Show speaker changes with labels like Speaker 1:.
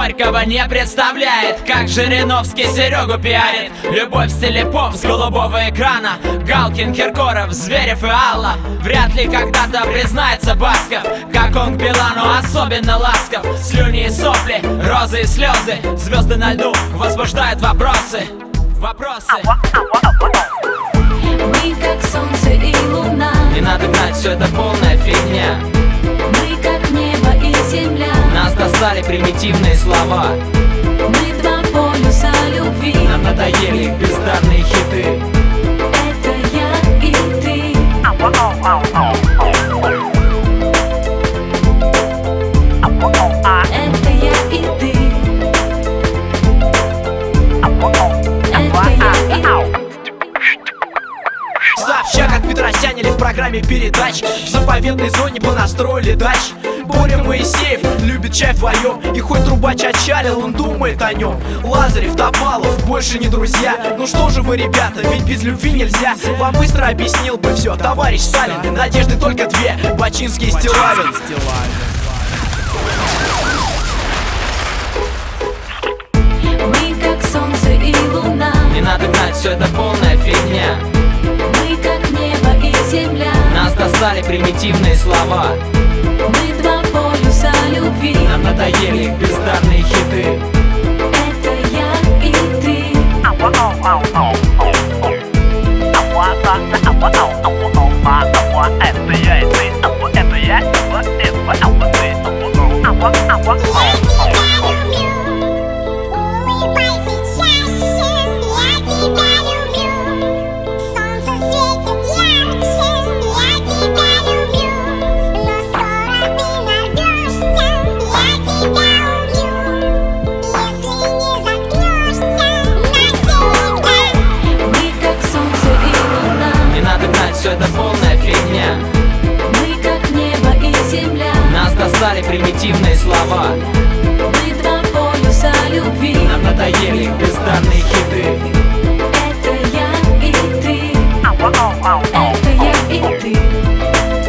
Speaker 1: Горького не представляет, как Жириновский Серегу пиарит. Любовь в стиле поп с голубого экрана. Галкин, Киркоров, Зверев и Алла. Вряд ли когда-то признается Басков, как он к Билану особенно ласков. Слюни и сопли, розы и слезы, звезды на льду возбуждают вопросы.
Speaker 2: Мы как солнце и луна.
Speaker 1: Не надо гнать, все это полная фигня.
Speaker 2: Мы как небо и земля.
Speaker 1: Нас достали примитивные слова.
Speaker 2: Мы два полюса любви.
Speaker 1: Нам надоели их бездарные хиты.
Speaker 2: Это я и ты. Это я и ты. Это я и ты.
Speaker 3: Сообща, как Петросяне в программе передач, в заповедной зоне понастроили дач. Боря Моисеев любит чай вдвоем, и хоть трубач отчалил, он думает о нем. Лазарев, Топалов, больше не друзья. Ну что же вы, ребята, ведь без любви нельзя. Вам быстро объяснил бы все товарищ Сталин. Надежды только две, Бачинский и Стилавин.
Speaker 2: Мы как солнце и луна.
Speaker 1: Не надо гнать, все это полная фигня.
Speaker 2: Мы как небо и земля.
Speaker 1: Нас достали примитивные слова.
Speaker 2: Мы два полюса любви.
Speaker 1: Нам надоели их бездарные хиты.
Speaker 2: Это я и ты.
Speaker 1: Все это полная фигня.
Speaker 2: Мы как небо и земля.
Speaker 1: Нас достали примитивные слова.